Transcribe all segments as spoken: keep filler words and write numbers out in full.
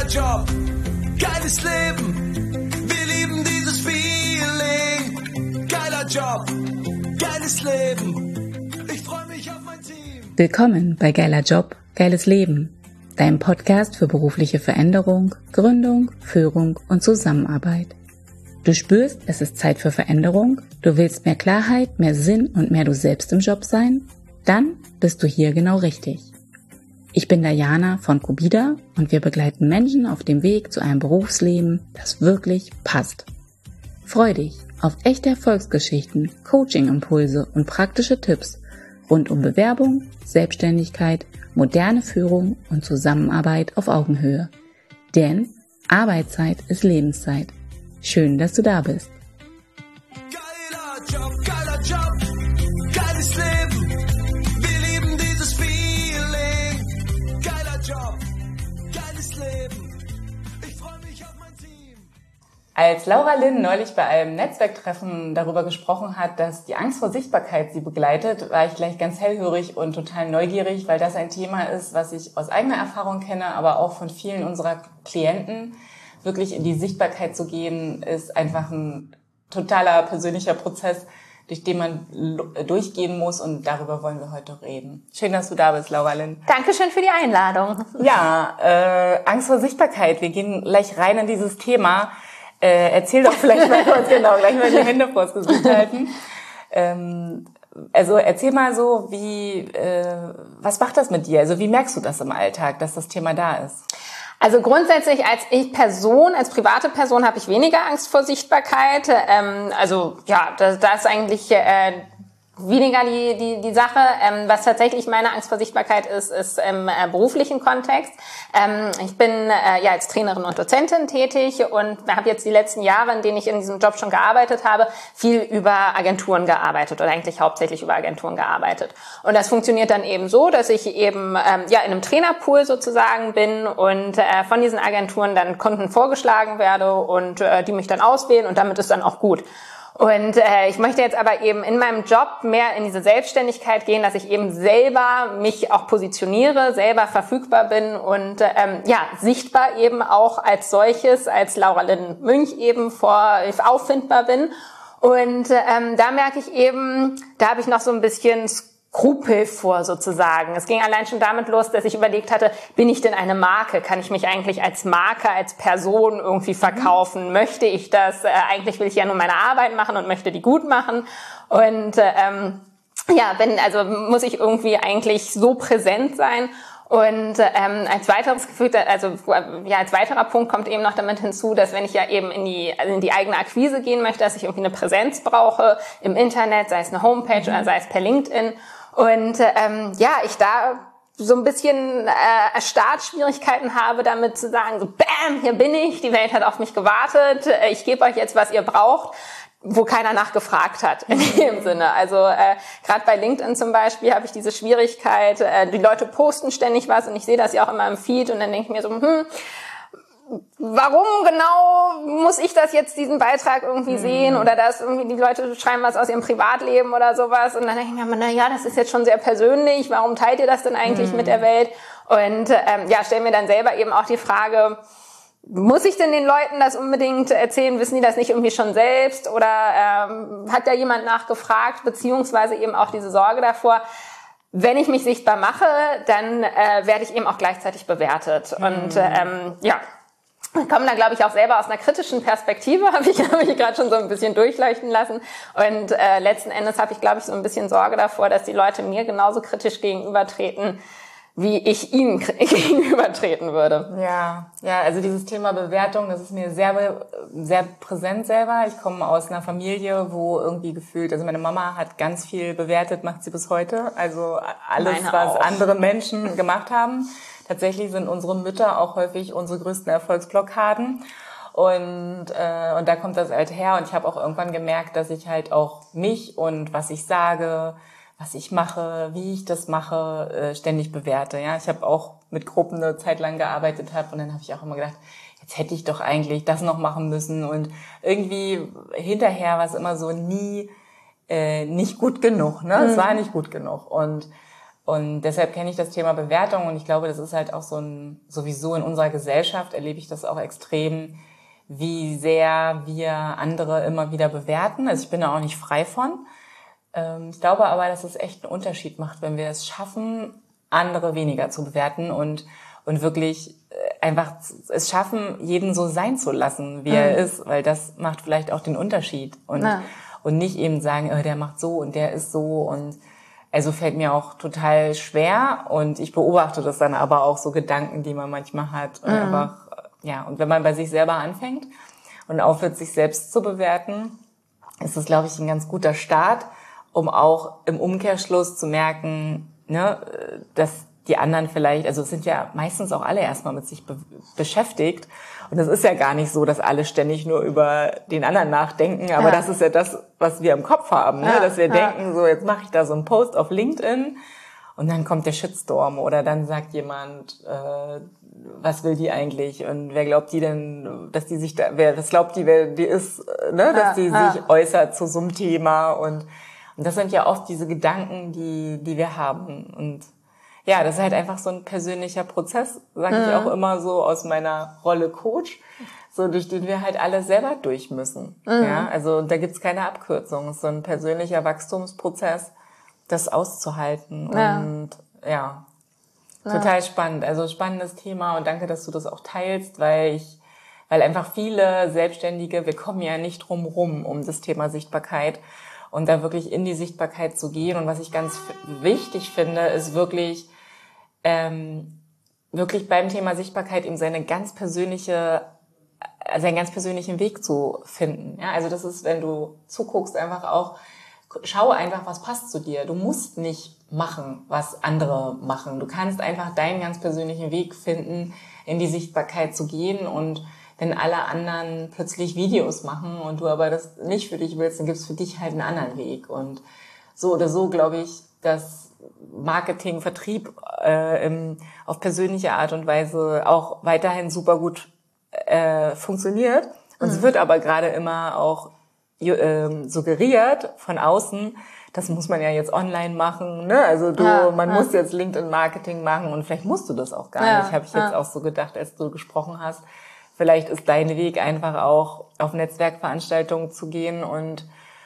Job, geiles Leben, wir lieben dieses Feeling. Geiler Job, geiles Leben, ich freue mich auf mein Team. Willkommen bei Geiler Job, geiles Leben, deinem Podcast für berufliche Veränderung, Gründung, Führung und Zusammenarbeit. Du spürst, es ist Zeit für Veränderung, du willst mehr Klarheit, mehr Sinn und mehr du selbst im Job sein? Dann bist du hier genau richtig. Ich bin Diana von Cubida und wir begleiten Menschen auf dem Weg zu einem Berufsleben, das wirklich passt. Freu dich auf echte Erfolgsgeschichten, Coaching-Impulse und praktische Tipps rund um Bewerbung, Selbstständigkeit, moderne Führung und Zusammenarbeit auf Augenhöhe. Denn Arbeitszeit ist Lebenszeit. Schön, dass du da bist. Geiler Job, geiler Job, geiles Leben, wir lieben dieses Feeling. Geiler Job, geiles Leben, ich freue mich auf mein Team. Als Laura Linn neulich bei einem Netzwerktreffen darüber gesprochen hat, dass die Angst vor Sichtbarkeit sie begleitet, war ich gleich ganz hellhörig und total neugierig, weil das ein Thema ist, was ich aus eigener Erfahrung kenne, aber auch von vielen unserer Klienten. Wirklich in die Sichtbarkeit zu gehen, ist einfach ein totaler persönlicher Prozess, durch den man durchgehen muss, und darüber wollen wir heute reden. Schön, dass du da bist, Laura Linn. Dankeschön für die Einladung. Ja, äh, Angst vor Sichtbarkeit. Wir gehen gleich rein in dieses Thema. Äh, erzähl doch vielleicht mal kurz, genau, gleich mal die Hände vors Gesicht halten. Ähm, also erzähl mal so, wie, äh, was macht das mit dir? Also wie merkst du das im Alltag, dass das Thema da ist? Also grundsätzlich als ich Person, als private Person habe ich weniger Angst vor Sichtbarkeit. Ähm, also ja, da, da ist eigentlich äh, weniger die die die Sache. Ähm, was tatsächlich meine Angst vor Sichtbarkeit ist, ist im äh, beruflichen Kontext. Ähm, ich bin äh, ja als Trainerin und Dozentin tätig und habe jetzt die letzten Jahre, in denen ich in diesem Job schon gearbeitet habe, viel über Agenturen gearbeitet oder eigentlich hauptsächlich über Agenturen gearbeitet. Und das funktioniert dann eben so, dass ich eben ähm, ja in einem Trainerpool sozusagen bin und äh, von diesen Agenturen dann Kunden vorgeschlagen werde und äh, die mich dann auswählen, und damit ist dann auch gut. Und äh, ich möchte jetzt aber eben in meinem Job mehr in diese Selbstständigkeit gehen, dass ich eben selber mich auch positioniere, selber verfügbar bin und ähm, ja sichtbar eben auch als solches, als Laura Linn Münch eben vor auffindbar bin. Und ähm, da merke ich eben, da habe ich noch so ein bisschen Skrupel vor sozusagen. Es ging allein schon damit los, dass ich überlegt hatte, bin ich denn eine Marke? Kann ich mich eigentlich als Marke, als Person irgendwie verkaufen? Mhm. Möchte ich das? Äh, eigentlich will ich ja nur meine Arbeit machen und möchte die gut machen. Und ähm, ja, wenn also muss ich irgendwie eigentlich so präsent sein. Und ähm, als weiteres Gefühl, also ja, als weiterer Punkt kommt eben noch damit hinzu, dass wenn ich ja eben in die also in die eigene Akquise gehen möchte, dass ich irgendwie eine Präsenz brauche im Internet, sei es eine Homepage mhm. oder sei es per LinkedIn. Und ähm, ja, ich da so ein bisschen äh, Startschwierigkeiten habe, damit zu sagen, so bam, hier bin ich, die Welt hat auf mich gewartet, ich gebe euch jetzt, was ihr braucht, wo keiner nachgefragt hat in dem Sinne. Also äh, gerade bei LinkedIn zum Beispiel habe ich diese Schwierigkeit, äh, die Leute posten ständig was und ich sehe das ja auch immer im Feed und dann denke ich mir so, hm, warum genau muss ich das jetzt, diesen Beitrag irgendwie sehen, oder dass irgendwie die Leute schreiben was aus ihrem Privatleben oder sowas, und dann denke ich mir, na ja, das ist jetzt schon sehr persönlich, warum teilt ihr das denn eigentlich mhm. mit der Welt? Und ähm, ja, stellen mir dann selber eben auch die Frage, muss ich denn den Leuten das unbedingt erzählen? Wissen die das nicht irgendwie schon selbst? Oder ähm, hat da jemand nachgefragt? Beziehungsweise eben auch diese Sorge davor, wenn ich mich sichtbar mache, dann äh, werde ich eben auch gleichzeitig bewertet. Mhm. Und ähm, ja, ich komme da, glaube ich, auch selber aus einer kritischen Perspektive, habe ich, hab ich gerade schon so ein bisschen durchleuchten lassen. Und äh, letzten Endes habe ich, glaube ich, so ein bisschen Sorge davor, dass die Leute mir genauso kritisch gegenübertreten, wie ich ihnen gegenübertreten würde. Ja, ja, also dieses Thema Bewertung, das ist mir sehr, sehr präsent selber. Ich komme aus einer Familie, wo irgendwie gefühlt, also meine Mama hat ganz viel bewertet, macht sie bis heute. Also alles, meine was auch. Andere Menschen gemacht haben. Tatsächlich sind unsere Mütter auch häufig unsere größten Erfolgsblockaden. Und äh, und da kommt das halt her. Und ich habe auch irgendwann gemerkt, dass ich halt auch mich und was ich sage, was ich mache, wie ich das mache, äh, ständig bewerte. Ja, ich habe auch mit Gruppen eine Zeit lang gearbeitet habe und dann habe ich auch immer gedacht, jetzt hätte ich doch eigentlich das noch machen müssen. Und irgendwie hinterher war es immer so nie äh, nicht gut genug. Ne, mhm. Es war nicht gut genug. Und Und deshalb kenne ich das Thema Bewertung und ich glaube, das ist halt auch so ein, sowieso in unserer Gesellschaft erlebe ich das auch extrem, wie sehr wir andere immer wieder bewerten. Also ich bin da auch nicht frei von. Ich glaube aber, dass es echt einen Unterschied macht, wenn wir es schaffen, andere weniger zu bewerten und, und wirklich einfach es schaffen, jeden so sein zu lassen, wie mhm. er ist, weil das macht vielleicht auch den Unterschied und, ja. und nicht eben sagen, oh, der macht so und der ist so und also fällt mir auch total schwer und ich beobachte das dann aber auch so Gedanken, die man manchmal hat und mhm. einfach, ja, und wenn man bei sich selber anfängt und aufhört, sich selbst zu bewerten, ist das, glaube ich, ein ganz guter Start, um auch im Umkehrschluss zu merken, ne, dass die anderen vielleicht, also es sind ja meistens auch alle erstmal mit sich be- beschäftigt und es ist ja gar nicht so, dass alle ständig nur über den anderen nachdenken, aber ja. das ist ja das, was wir im Kopf haben, ne? Ja, dass wir ja. denken, so jetzt mache ich da so einen Post auf LinkedIn und dann kommt der Shitstorm oder dann sagt jemand, äh, was will die eigentlich und wer glaubt die denn, dass die sich da, wer, was glaubt die, wer die ist, ne, dass die ja, sich ja. äußert zu so einem Thema und, und das sind ja oft diese Gedanken, die, die wir haben und ja, das ist halt einfach so ein persönlicher Prozess, sage ich mhm. auch immer so aus meiner Rolle Coach, so durch den wir halt alle selber durch müssen. Mhm. Ja, also da gibt's keine Abkürzung. Es ist so ein persönlicher Wachstumsprozess, das auszuhalten. Ja. Und ja, ja, total spannend. Also spannendes Thema und danke, dass du das auch teilst, weil ich, weil einfach viele Selbstständige, wir kommen ja nicht drum rum um das Thema Sichtbarkeit. Und da wirklich in die Sichtbarkeit zu gehen. Und was ich ganz f- wichtig finde, ist wirklich, ähm, wirklich beim Thema Sichtbarkeit eben seine ganz persönliche, seinen ganz persönlichen Weg zu finden. Ja, also das ist, wenn du zuguckst, einfach auch, schau einfach, was passt zu dir. Du musst nicht machen, was andere machen. Du kannst einfach deinen ganz persönlichen Weg finden, in die Sichtbarkeit zu gehen und wenn alle anderen plötzlich Videos machen und du aber das nicht für dich willst, dann gibt's für dich halt einen anderen Weg. Und so oder so glaube ich, dass Marketing, Vertrieb äh, im, auf persönliche Art und Weise auch weiterhin super gut äh, funktioniert. Und mhm. es wird aber gerade immer auch äh, suggeriert von außen, das muss man ja jetzt online machen, ne? Also du, ja, man ja. muss jetzt LinkedIn-Marketing machen und vielleicht musst du das auch gar ja, nicht, habe ich jetzt ja. auch so gedacht, als du gesprochen hast. Vielleicht ist dein Weg einfach auch auf Netzwerkveranstaltungen zu gehen und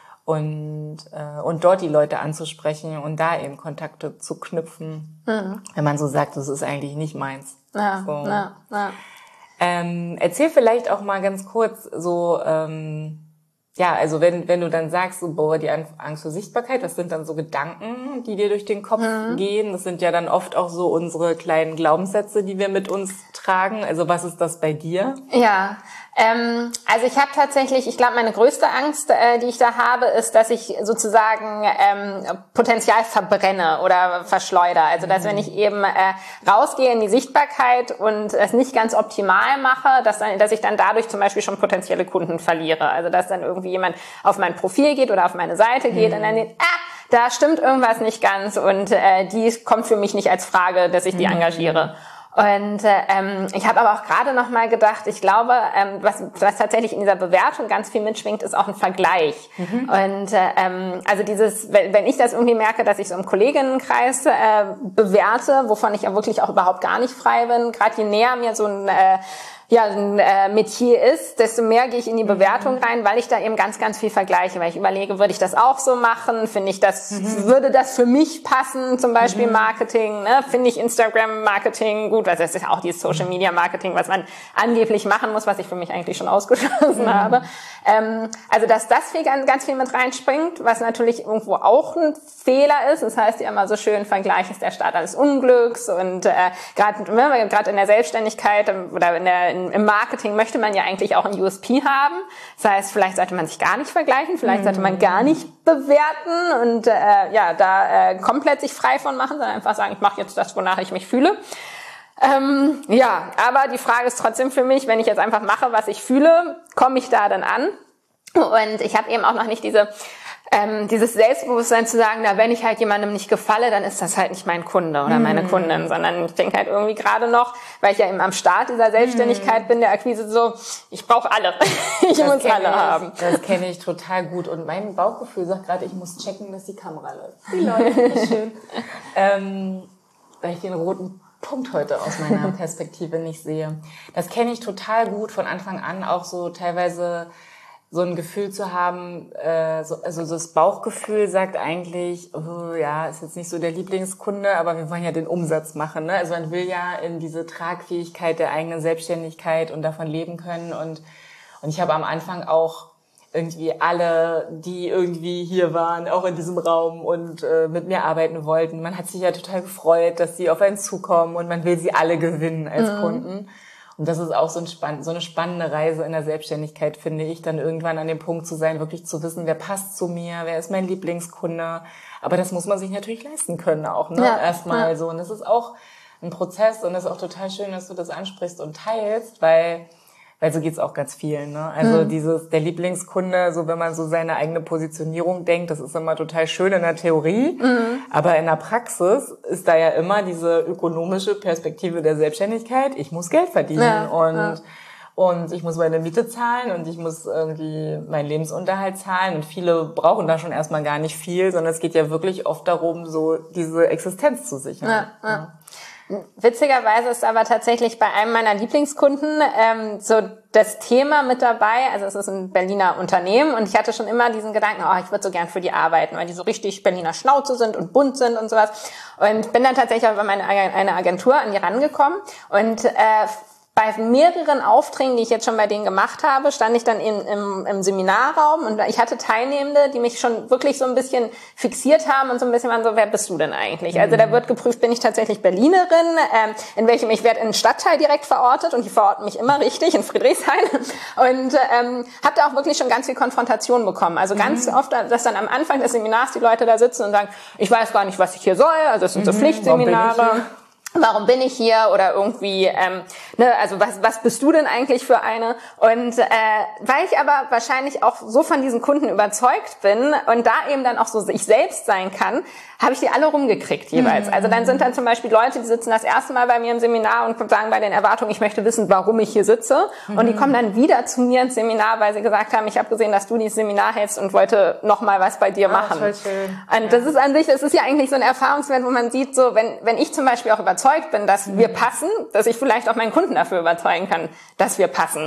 und äh, und dort die Leute anzusprechen und da eben Kontakte zu knüpfen, mhm. wenn man so sagt, das ist eigentlich nicht meins. Ja, so. ja, ja. Ähm, erzähl vielleicht auch mal ganz kurz so, ähm, ja, also wenn wenn du dann sagst, so, boah, die Angst vor Sichtbarkeit, was sind dann so Gedanken, die dir durch den Kopf mhm. gehen? Das sind ja dann oft auch so unsere kleinen Glaubenssätze, die wir mit uns tragen. Also was ist das bei dir? Ja, ähm, also ich habe tatsächlich, ich glaube, meine größte Angst, äh, die ich da habe, ist, dass ich sozusagen ähm, Potenzial verbrenne oder verschleudere. Also dass mhm. wenn ich eben äh, rausgehe in die Sichtbarkeit und es nicht ganz optimal mache, dass dann, dass ich dann dadurch zum Beispiel schon potenzielle Kunden verliere. Also dass dann irgendwie jemand auf mein Profil geht oder auf meine Seite geht mhm. und dann denkt, ah, da stimmt irgendwas nicht ganz und äh, die kommt für mich nicht als Frage, dass ich die mhm. engagiere. Und ähm, ich habe aber auch gerade noch mal gedacht, ich glaube, ähm, was, was tatsächlich in dieser Bewertung ganz viel mitschwingt, ist auch ein Vergleich. Mhm. Und ähm, also dieses, wenn ich das irgendwie merke, dass ich so im Kolleginnenkreis äh, bewerte, wovon ich ja wirklich auch überhaupt gar nicht frei bin, gerade je näher mir so ein äh, ja, ein äh, Metier ist, desto mehr gehe ich in die Bewertung rein, weil ich da eben ganz, ganz viel vergleiche, weil ich überlege, würde ich das auch so machen? Finde ich das, mhm. würde das für mich passen? Zum Beispiel mhm. Marketing, ne? Finde ich Instagram-Marketing gut? Also das ist ja auch dieses Social-Media-Marketing, was man angeblich machen muss, was ich für mich eigentlich schon ausgeschlossen mhm. habe. Ähm, also, dass das viel, ganz, ganz viel mit reinspringt, was natürlich irgendwo auch ein Fehler ist. Das heißt ja immer so schön, Vergleich ist der Start eines Unglücks und äh, gerade gerade in der Selbstständigkeit oder in der im Marketing möchte man ja eigentlich auch ein U S P haben. Das heißt, vielleicht sollte man sich gar nicht vergleichen, vielleicht mm. sollte man gar nicht bewerten und äh, ja, da äh, komplett sich frei von machen, sondern einfach sagen, ich mache jetzt das, wonach ich mich fühle. Ähm, ja, aber die Frage ist trotzdem für mich, wenn ich jetzt einfach mache, was ich fühle, komme ich da dann an? Und ich habe eben auch noch nicht diese Ähm, dieses Selbstbewusstsein zu sagen, na, wenn ich halt jemandem nicht gefalle, dann ist das halt nicht mein Kunde oder meine mm. Kundin, sondern ich denke halt irgendwie gerade noch, weil ich ja eben am Start dieser Selbstständigkeit mm. bin, der Akquise so, ich brauche alle. ich das muss alle ich, haben. Das kenne ich total gut und mein Bauchgefühl sagt gerade, ich muss checken, dass die Kamera läuft. Die läuft, schön. ähm, weil ich den roten Punkt heute aus meiner Perspektive nicht sehe. Das kenne ich total gut von Anfang an, auch so teilweise so ein Gefühl zu haben, äh, so, also das Bauchgefühl sagt eigentlich, oh, ja, ist jetzt nicht so der Lieblingskunde, aber wir wollen ja den Umsatz machen, ne? Also man will ja in diese Tragfähigkeit der eigenen Selbstständigkeit und davon leben können und und ich habe am Anfang auch irgendwie alle, die irgendwie hier waren, auch in diesem Raum und äh, mit mir arbeiten wollten. Man hat sich ja total gefreut, dass sie auf einen zukommen und man will sie alle gewinnen als mhm. Kunden. Und das ist auch so, ein spann- so eine spannende Reise in der Selbstständigkeit, finde ich, dann irgendwann an dem Punkt zu sein, wirklich zu wissen, wer passt zu mir, wer ist mein Lieblingskunde. Aber das muss man sich natürlich leisten können auch, ne? Ja, erstmal ja. so. Und das ist auch ein Prozess und das ist auch total schön, dass du das ansprichst und teilst, weil Weil so geht's auch ganz vielen, ne? Also mhm. dieses, der Lieblingskunde, so wenn man so seine eigene Positionierung denkt, das ist immer total schön in der Theorie. Mhm. Aber in der Praxis ist da ja immer diese ökonomische Perspektive der Selbstständigkeit. Ich muss Geld verdienen ja, und, ja. und ich muss meine Miete zahlen und ich muss irgendwie meinen Lebensunterhalt zahlen. Und viele brauchen da schon erstmal gar nicht viel, sondern es geht ja wirklich oft darum, so diese Existenz zu sichern. Ja, ja. Witzigerweise ist aber tatsächlich bei einem meiner Lieblingskunden ähm, so das Thema mit dabei, also es ist ein Berliner Unternehmen und ich hatte schon immer diesen Gedanken, oh, ich würde so gern für die arbeiten, weil die so richtig Berliner Schnauze sind und bunt sind und sowas und bin dann tatsächlich auch über meine eine Agentur an die rangekommen und äh, bei mehreren Aufträgen, die ich jetzt schon bei denen gemacht habe, stand ich dann in, im, im Seminarraum und ich hatte Teilnehmende, die mich schon wirklich so ein bisschen fixiert haben und so ein bisschen waren so, wer bist du denn eigentlich? Mhm. Also da wird geprüft, bin ich tatsächlich Berlinerin, ähm, in welchem, ich werde in einen Stadtteil direkt verortet und die verorten mich immer richtig, in Friedrichshain und ähm, habe da auch wirklich schon ganz viel Konfrontation bekommen. Also ganz mhm. oft, dass dann am Anfang des Seminars die Leute da sitzen und sagen, ich weiß gar nicht, was ich hier soll, also es sind so mhm. Pflichtseminare. Warum bin ich hier oder irgendwie, ähm, ne, also was was bist du denn eigentlich für eine? Und äh, weil ich aber wahrscheinlich auch so von diesen Kunden überzeugt bin und da eben dann auch so ich selbst sein kann, habe ich die alle rumgekriegt jeweils. Mhm. Also dann sind dann zum Beispiel Leute, die sitzen das erste Mal bei mir im Seminar und sagen bei den Erwartungen, ich möchte wissen, warum ich hier sitze. Mhm. Und die kommen dann wieder zu mir ins Seminar, weil sie gesagt haben, ich habe gesehen, dass du dieses Seminar hältst und wollte noch mal was bei dir machen. Ah, voll schön. Und ja. das ist an sich, das ist ja eigentlich so ein Erfahrungswert, wo man sieht, so wenn wenn ich zum Beispiel auch überzeugt bin, dass mhm. wir passen, dass ich vielleicht auch meinen Kunden dafür überzeugen kann, dass wir passen.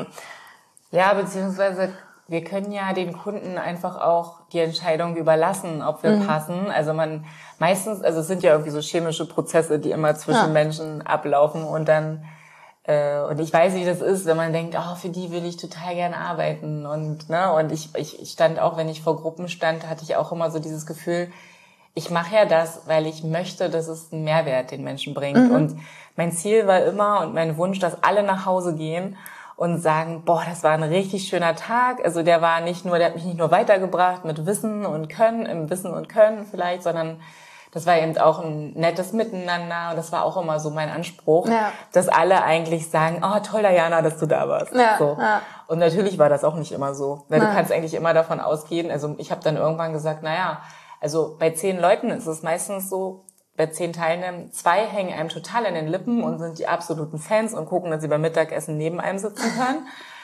Ja, beziehungsweise wir können ja den Kunden einfach auch die Entscheidung überlassen, ob wir mhm. passen. Also man meistens, also es sind ja irgendwie so chemische Prozesse, die immer zwischen ja. Menschen ablaufen und dann äh, und ich weiß, wie das ist, wenn man denkt, oh, für die will ich total gerne arbeiten und ne und ich ich stand auch, wenn ich vor Gruppen stand, hatte ich auch immer so dieses Gefühl, ich mache ja das, weil ich möchte, dass es einen Mehrwert den Menschen bringt. Mhm. Und mein Ziel war immer und mein Wunsch, dass alle nach Hause gehen und sagen, boah, das war ein richtig schöner Tag. Also der war nicht nur, der hat mich nicht nur weitergebracht mit Wissen und Können, im Wissen und Können vielleicht, sondern das war eben auch ein nettes Miteinander. Und das war auch immer so mein Anspruch, ja. dass alle eigentlich sagen, oh, toll, Diana, dass du da warst. Ja, so. ja. Und natürlich war das auch nicht immer so. Weil ja. du kannst eigentlich immer davon ausgehen, also ich habe dann irgendwann gesagt, naja, also bei zehn Leuten ist es meistens so, bei zehn Teilnehmern, zwei hängen einem total in den Lippen und sind die absoluten Fans und gucken, dass sie beim Mittagessen neben einem sitzen können.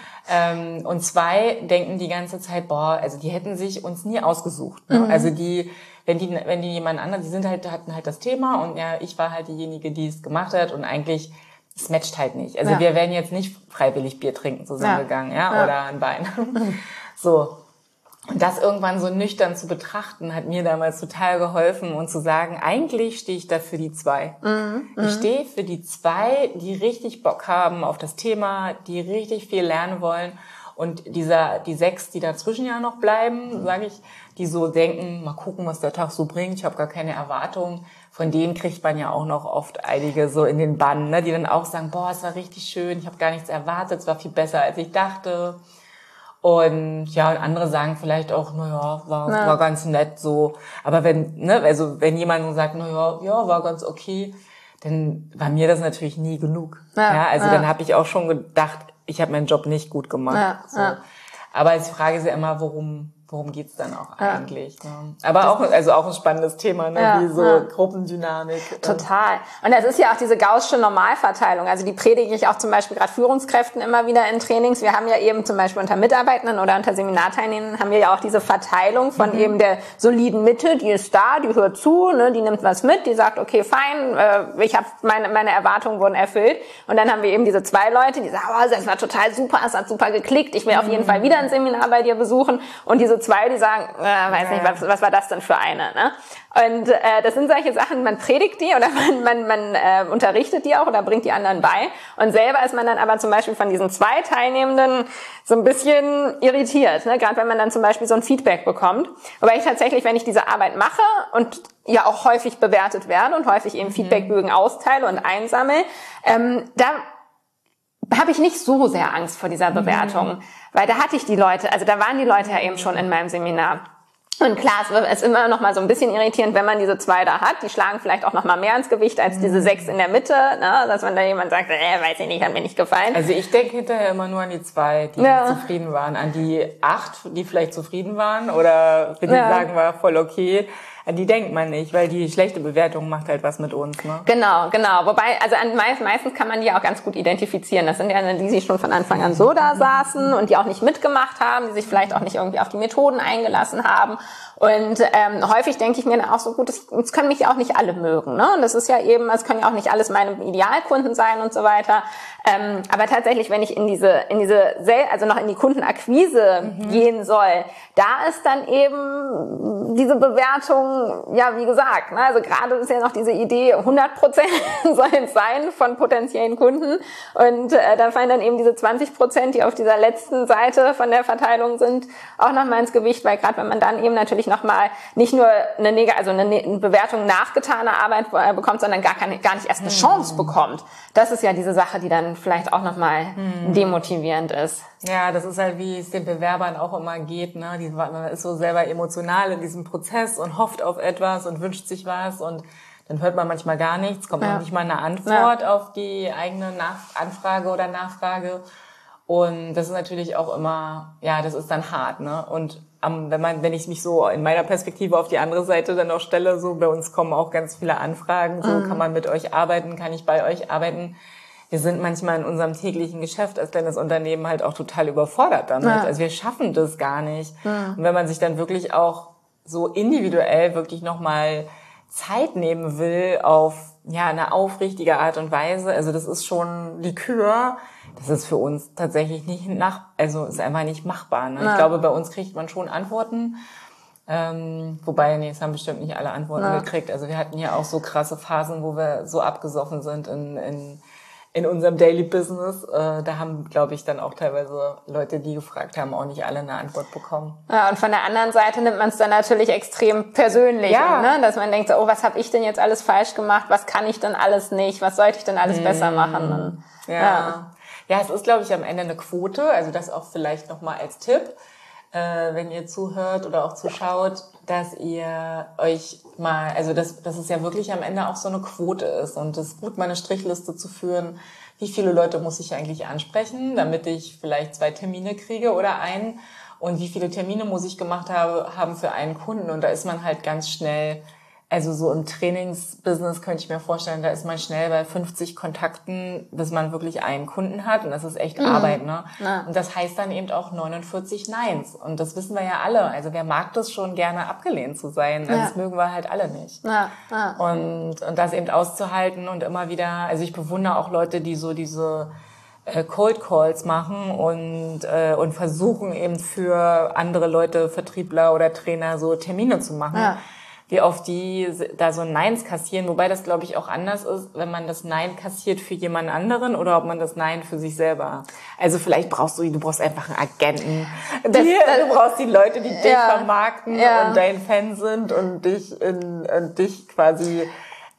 ähm, und zwei denken die ganze Zeit, boah, also die hätten sich uns nie ausgesucht. Ne? Mhm. Also die, wenn die, wenn die jemand anderen, die sind halt, hatten halt das Thema und ja, ich war halt diejenige, die es gemacht hat und eigentlich, es matcht halt nicht. Also ja. wir wären jetzt nicht freiwillig Bier trinken zusammengegangen, ja, ja, ja. oder ein Wein. so. Und das irgendwann so nüchtern zu betrachten, hat mir damals total geholfen und zu sagen, eigentlich stehe ich da für die zwei. Mhm, ich stehe für die zwei, die richtig Bock haben auf das Thema, die richtig viel lernen wollen. Und dieser, die sechs, die dazwischen ja noch bleiben, sage ich, die so denken, mal gucken, was der Tag so bringt, ich habe gar keine Erwartungen. Von denen kriegt man ja auch noch oft einige so in den Bann, ne, die dann auch sagen, boah, es war richtig schön, ich habe gar nichts erwartet, es war viel besser, als ich dachte. Und ja, und andere sagen vielleicht auch, na ja, war, ja. war ganz nett so. Aber wenn, ne, also wenn jemand nur sagt, na ja, ja, war ganz okay, dann war mir das natürlich nie genug. Ja, ja also ja. dann habe ich auch schon gedacht, ich habe meinen Job nicht gut gemacht. Ja, so. Ja. Aber die Frage ist ja immer, worum worum geht's dann auch eigentlich? Ja. Ne? Aber auch, also auch ein spannendes Thema, ne? Ja, wie so ja. Gruppendynamik. Total. Und das ist ja auch diese gaußsche Normalverteilung. Also die predige ich auch zum Beispiel gerade Führungskräften immer wieder in Trainings. Wir haben ja eben zum Beispiel unter Mitarbeitenden oder unter Seminarteilnehmern haben wir ja auch diese Verteilung von mhm. eben der soliden Mitte, die ist da, die hört zu, ne? Die nimmt was mit, die sagt, okay, fein, äh, ich habe meine, meine Erwartungen wurden erfüllt. Und dann haben wir eben diese zwei Leute, die sagen, oh, das war total super, es hat super geklickt, ich will mhm. auf jeden Fall wieder ein Seminar bei dir besuchen. Und diese zwei, die sagen, äh, weiß nicht, was, was war das denn für eine, ne? Und äh, das sind solche Sachen, man predigt die oder man, man, man äh, unterrichtet die auch oder bringt die anderen bei. Und selber ist man dann aber zum Beispiel von diesen zwei Teilnehmenden so ein bisschen irritiert, ne? Gerade wenn man dann zum Beispiel so ein Feedback bekommt. Wobei ich tatsächlich, wenn ich diese Arbeit mache und ja auch häufig bewertet werde und häufig eben mhm. Feedbackbögen austeile und einsammle, ähm, da habe ich nicht so sehr Angst vor dieser Bewertung, mhm. weil da hatte ich die Leute, also da waren die Leute ja eben schon in meinem Seminar. Und klar, es ist immer noch mal so ein bisschen irritierend, wenn man diese zwei da hat. Die schlagen vielleicht auch noch mal mehr ins Gewicht als diese sechs in der Mitte, ne? Dass man da jemand sagt, äh, weiß ich nicht, hat mir nicht gefallen. Also ich denke hinterher immer nur an die zwei, die ja. zufrieden waren. An die acht, die vielleicht zufrieden waren oder für die ja. sagen, war voll okay. An die denkt man nicht, weil die schlechte Bewertung macht halt was mit uns, ne? Genau, genau. Wobei, also an meist, meistens kann man die auch ganz gut identifizieren. Das sind ja die, die schon von Anfang an so da saßen und die auch nicht mitgemacht haben, die sich vielleicht auch nicht irgendwie auf die Methoden eingelassen haben. Und ähm, häufig denke ich mir dann auch so, gut, es, es können mich ja auch nicht alle mögen, ne? Und das ist ja eben, es können ja auch nicht alles meine Idealkunden sein und so weiter. Ähm, aber tatsächlich, wenn ich in diese, in diese, also noch in die Kundenakquise mhm. gehen soll, da ist dann eben diese Bewertung, ja, wie gesagt, ne? Also gerade ist ja noch diese Idee, hundert Prozent sollen es sein von potenziellen Kunden. Und äh, da fallen dann eben diese zwanzig Prozent, die auf dieser letzten Seite von der Verteilung sind, auch nochmal ins Gewicht, weil gerade wenn man dann eben natürlich nochmal nicht nur eine, Neg- also eine ne- Bewertung nachgetaner Arbeit äh, bekommt, sondern gar, keine, gar nicht erst eine Chance bekommt. Das ist ja diese Sache, die dann vielleicht auch nochmal hm. demotivierend ist. Ja, das ist halt, wie es den Bewerbern auch immer geht, ne? Die, man ist so selber emotional in diesem Prozess und hofft auf etwas und wünscht sich was und dann hört man manchmal gar nichts, kommt ja. noch nicht mal eine Antwort ja. auf die eigene Nach- Anfrage oder Nachfrage. Und das ist natürlich auch immer, ja, das ist dann hart, ne? Und um, wenn man, wenn ich mich so in meiner Perspektive auf die andere Seite dann auch stelle, so bei uns kommen auch ganz viele Anfragen, so mhm. kann man mit euch arbeiten, kann ich bei euch arbeiten. Wir sind manchmal in unserem täglichen Geschäft als kleines Unternehmen halt auch total überfordert damit. Ja. Also wir schaffen das gar nicht. Ja. Und wenn man sich dann wirklich auch so individuell wirklich nochmal Zeit nehmen will auf, ja, eine aufrichtige Art und Weise, also das ist schon die Kür, das ist für uns tatsächlich nicht nach, also ist einfach nicht machbar, ne? Ich glaube, bei uns kriegt man schon Antworten, ähm, wobei, nee, es haben bestimmt nicht alle Antworten ja. gekriegt. Also wir hatten ja auch so krasse Phasen, wo wir so abgesoffen sind in, in in unserem Daily Business, äh, da haben, glaube ich, dann auch teilweise Leute, die gefragt haben, auch nicht alle eine Antwort bekommen. Ja, und von der anderen Seite nimmt man es dann natürlich extrem persönlich, ja. ne? Dass man denkt, so, oh, was habe ich denn jetzt alles falsch gemacht? Was kann ich denn alles nicht? Was sollte ich denn alles hm. besser machen? Und, ja. ja, ja, es ist, glaube ich, am Ende eine Quote, also das auch vielleicht nochmal als Tipp, äh, wenn ihr zuhört oder auch zuschaut, dass ihr euch mal, also dass, dass es ja wirklich am Ende auch so eine Quote ist und es ist gut, mal eine Strichliste zu führen, wie viele Leute muss ich eigentlich ansprechen, damit ich vielleicht zwei Termine kriege oder einen und wie viele Termine muss ich gemacht habe, haben für einen Kunden und da ist man halt ganz schnell, also so im Trainingsbusiness könnte ich mir vorstellen, da ist man schnell bei fünfzig Kontakten, bis man wirklich einen Kunden hat und das ist echt mhm. Arbeit, ne? Ja. Und das heißt dann eben auch neunundvierzig Neins und das wissen wir ja alle, also wer mag das schon gerne abgelehnt zu sein, also ja. das mögen wir halt alle nicht. Ja. Ja. Und, und das eben auszuhalten und immer wieder, also ich bewundere auch Leute, die so diese äh, Cold Calls machen und äh, und versuchen eben für andere Leute, Vertriebler oder Trainer so Termine zu machen. Ja. Wie oft die da so Neins kassieren, wobei das, glaube ich, auch anders ist, wenn man das Nein kassiert für jemand anderen oder ob man das Nein für sich selber. Also vielleicht brauchst du, du brauchst einfach einen Agenten. Das, die, du brauchst die Leute, die dich ja, vermarkten ja. und dein Fan sind und dich in, und dich quasi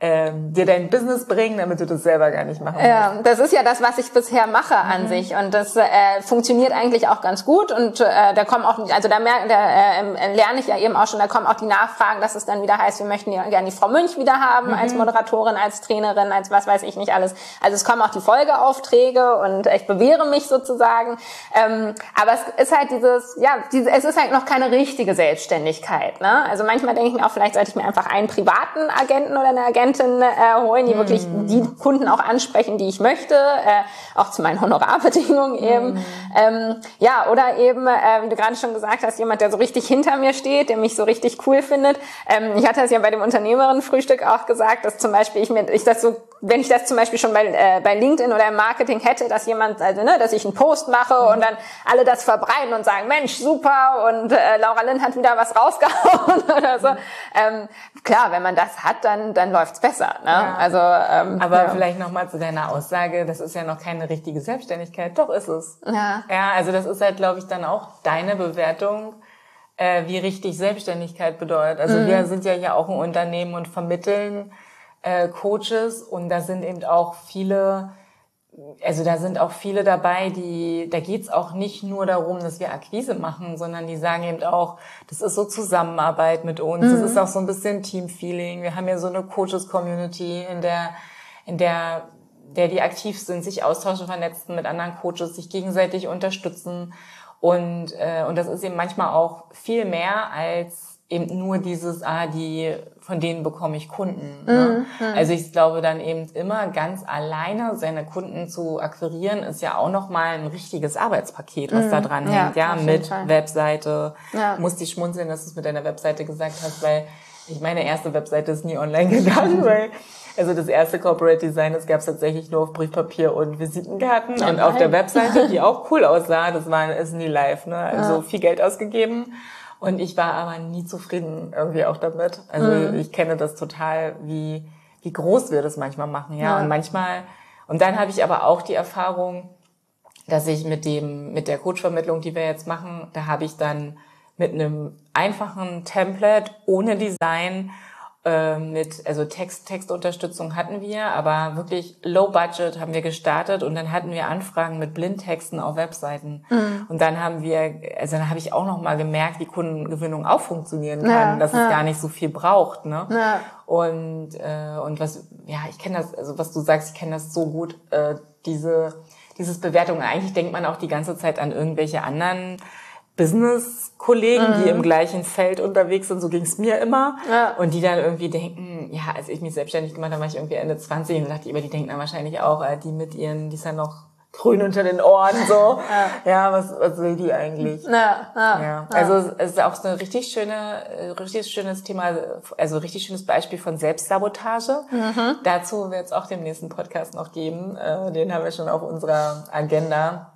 ähm, dir dein Business bringen, damit du das selber gar nicht machen musst. Ja, das ist ja das, was ich bisher mache an mhm. sich und das äh, funktioniert eigentlich auch ganz gut und äh, da kommen auch, also da, merken, da äh, lerne ich ja eben auch schon, da kommen auch die Nachfragen, dass es dann wieder heißt, wir möchten ja gerne die Frau Münch wieder haben mhm. als Moderatorin, als Trainerin, als was weiß ich nicht alles. Also es kommen auch die Folgeaufträge und ich bewähre mich sozusagen, ähm, aber es ist halt dieses, ja, diese, es ist halt noch keine richtige Selbstständigkeit, ne? Also manchmal denke ich mir auch, vielleicht sollte ich mir einfach einen privaten Agenten oder eine Agentin äh, holen, die mm. wirklich die Kunden auch ansprechen, die ich möchte, äh, auch zu meinen Honorarbedingungen eben. Mm. Ähm, ja, oder eben, äh, wie du gerade schon gesagt hast, jemand, der so richtig hinter mir steht, der mich so richtig cool findet. Ähm, ich hatte es ja bei dem Unternehmerinnenfrühstück auch gesagt, dass zum Beispiel ich mir, ich das so, wenn ich das zum Beispiel schon bei, äh, bei LinkedIn oder im Marketing hätte, dass jemand, also ne, dass ich einen Post mache mm. und dann alle das verbreiten und sagen, Mensch, super, und äh, Laura Lind hat wieder was rausgehauen oder so. Mm. Ähm, klar, wenn man das hat, dann dann läuft's besser. Ne? Ja. Also, ähm, aber ja. vielleicht nochmal zu deiner Aussage, das ist ja noch keine richtige Selbstständigkeit. Doch, ist es. Ja, ja also das ist halt, glaube ich, dann auch deine Bewertung, äh, wie richtig Selbstständigkeit bedeutet. Also mhm. wir sind ja hier auch ein Unternehmen und vermitteln äh, Coaches und da sind eben auch viele, also da sind auch viele dabei, die, da geht's auch nicht nur darum, dass wir Akquise machen, sondern die sagen eben auch, das ist so Zusammenarbeit mit uns, das mhm. ist auch so ein bisschen Teamfeeling. Wir haben ja so eine Coaches-Community, in der, in der, der die aktiv sind, sich austauschen, vernetzen mit anderen Coaches, sich gegenseitig unterstützen und, äh, und das ist eben manchmal auch viel mehr als eben nur dieses, ah, die, von denen bekomme ich Kunden. Ne? Mhm. Also ich glaube dann eben immer ganz alleine seine Kunden zu akquirieren, ist ja auch nochmal ein richtiges Arbeitspaket, was mhm. da dran hängt. Ja, ja mit Fall. Webseite. Ja. Musste ich schmunzeln, dass du es mit deiner Webseite gesagt hast, weil ich meine erste Webseite ist nie online gegangen, weil also das erste Corporate Design, das gab es tatsächlich nur auf Briefpapier und Visitenkarten ja, und auf der Webseite, die auch cool aussah, das war ist nie live, ne? Also ja. viel Geld ausgegeben. Und ich war aber nie zufrieden irgendwie auch damit. Also mhm. ich kenne das total, wie wie groß wir das manchmal machen, ja. ja. Und manchmal, und dann habe ich aber auch die Erfahrung, dass ich mit dem mit der Coachvermittlung, die wir jetzt machen, da habe ich dann mit einem einfachen Template ohne Design äh, mit, also Text Textunterstützung hatten wir, aber wirklich low budget haben wir gestartet und dann hatten wir Anfragen mit Blindtexten auf Webseiten. Mhm. Und dann haben wir, also dann habe ich auch noch mal gemerkt, wie Kundengewinnung auch funktionieren kann, ja, dass ja. es gar nicht so viel braucht, ne? Ja. Und äh, und was, ja, ich kenne das, also was du sagst, ich kenne das so gut, äh, diese dieses Bewertung. Eigentlich denkt man auch die ganze Zeit an irgendwelche anderen Business-Kollegen, mhm. die im gleichen Feld unterwegs sind, so ging's mir immer. Ja. Und die dann irgendwie denken, ja, als ich mich selbstständig gemacht habe, war ich irgendwie Ende zwanzig und dachte, aber die denken dann wahrscheinlich auch, äh, die mit ihren, die ist ja noch grün unter den Ohren, so. Ja, ja was, was will die eigentlich? Ja, ja, ja. Also es ist auch so ein richtig schöne, richtig schönes Thema, also richtig schönes Beispiel von Selbstsabotage. Mhm. Dazu wird es auch dem nächsten Podcast noch geben. Äh, den haben wir schon auf unserer Agenda.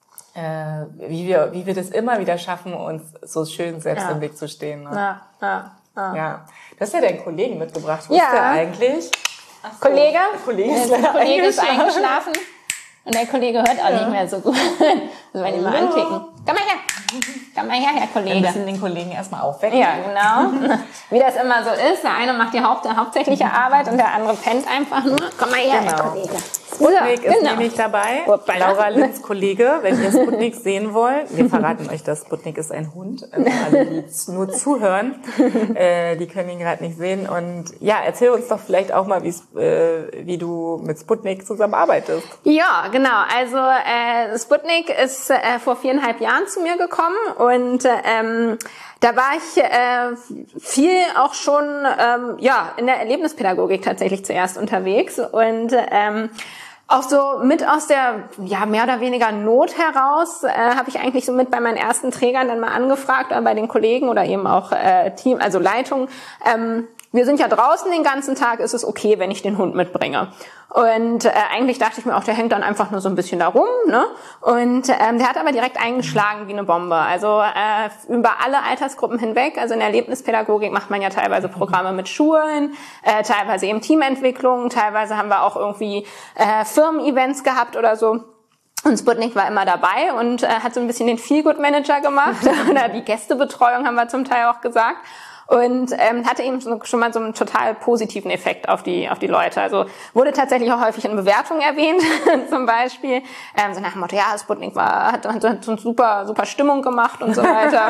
Äh, wie wir, wie wir das immer wieder schaffen, uns so schön selbst ja. im Weg zu stehen. Ne? Ja, ja, ja. ja. Du hast ja deinen Kollegen mitgebracht. Wo ja. ist der eigentlich? Ach so. Kollege? Der Kollege ist, der Kollege ist eingeschlafen. Und der Kollege hört auch ja. nicht mehr so gut. Müssen wir ihn mal ankicken. Komm mal her. Komm mal her, Herr Kollege. Wir müssen den Kollegen erstmal aufwecken. Ja, genau. Wie das immer so ist. Der eine macht die Haupt- hauptsächliche Arbeit und der andere pennt einfach nur. Komm mal her, genau. Herr Kollege. Sputnik ja, genau. ist nämlich dabei. Hoppala. Laura Linds Kollege, wenn ihr Sputnik sehen wollt. Wir verraten euch, dass Sputnik ist ein Hund. Also alle, die nur zuhören, äh, die können ihn gerade nicht sehen. Und ja, erzähl uns doch vielleicht auch mal, äh, wie du mit Sputnik zusammenarbeitest. Ja, genau. Also äh, Sputnik ist äh, vor viereinhalb Jahren zu mir gekommen und ähm, da war ich äh, viel auch schon ähm, ja in der Erlebnispädagogik tatsächlich zuerst unterwegs und ähm, auch so mit aus der ja mehr oder weniger Not heraus äh, habe ich eigentlich so mit bei meinen ersten Trägern dann mal angefragt oder bei den Kollegen oder eben auch äh, Team, also Leitung. Ähm, wir sind ja draußen den ganzen Tag, ist es okay, wenn ich den Hund mitbringe? Und äh, eigentlich dachte ich mir auch, der hängt dann einfach nur so ein bisschen da rum, ne? Und ähm, der hat aber direkt eingeschlagen wie eine Bombe. Also äh, über alle Altersgruppen hinweg. Also in der Erlebnispädagogik macht man ja teilweise Programme mit Schulen, äh, teilweise eben Teamentwicklung, teilweise haben wir auch irgendwie äh, Firmen-Events gehabt oder so. Und Sputnik war immer dabei und äh, hat so ein bisschen den Feel-Good-Manager gemacht oder die Gästebetreuung haben wir zum Teil auch gesagt. und ähm, hatte eben schon mal so einen total positiven Effekt auf die auf die Leute. Also wurde tatsächlich auch häufig in Bewertungen erwähnt, zum Beispiel ähm, so nach dem Motto, ja, Sputnik war hat, hat, hat so super super Stimmung gemacht und so weiter.